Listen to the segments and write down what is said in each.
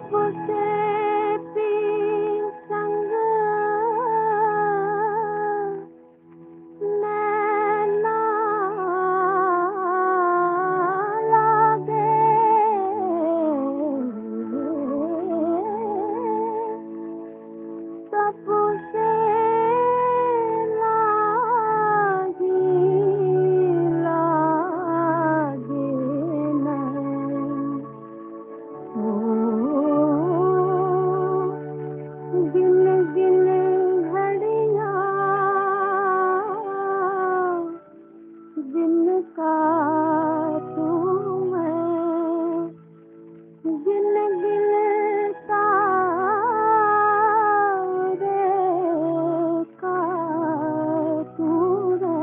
से पी संग नैना लागे, तब से लागे नहीं। गिन गिन घड़ियां जिनका तू मैं, गिन गिन तारे का तू रे,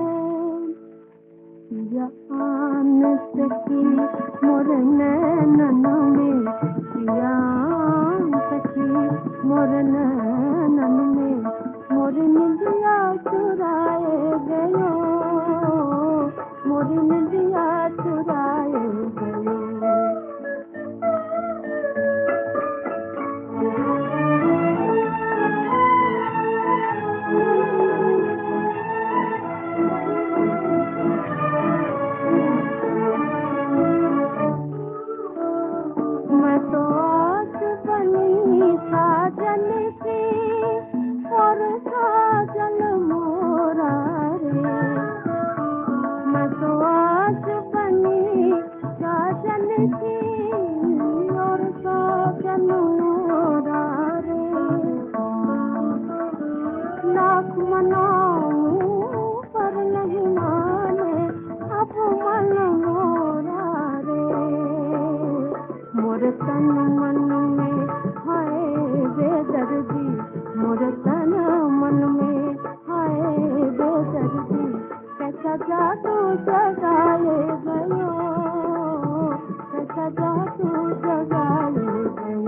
जान सकी मोर नैनन में, जान सकी मोर नैनन में, मोर निदिया चुराए गयो, मोर निदिया चुराए गयो। मैं तो आज बनी साजन की और साजन मोरा रे, मैं तो आज बनी साजन की और साजन मोरा रे, लाख मनाऊं पर नहीं माने अब मन मोरा रे, मोर तन मन में हाय बेदर्दी, मोर तन मन में हाय बेदर्दी, कैसा जादू जगाए गयो, कैसा जादू जगाए गयो।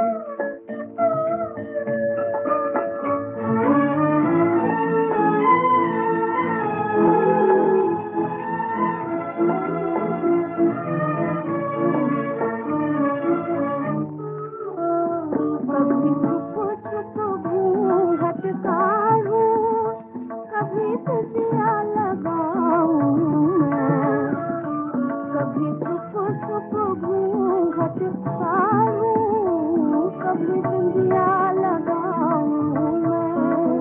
कभी छुप छुप घूंघट काढ़ूं, कभी तजिया लगाऊं मैं, कभी छुप छुप घूंघट काढ़ूं, कभी तजिया लगाऊं मैं,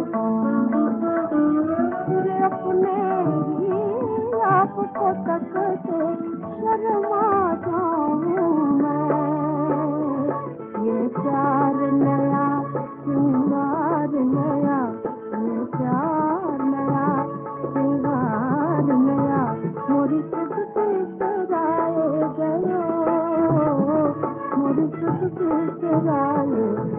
फिर अपने ही आप को तकते शर्मा जाऊं मैं। ये प्यार नया श्रृंगार नया, ये प्यार नया श्रृंगार नया, मोरी चुटकी चुराए गयो, मोरी चुटकी चुराए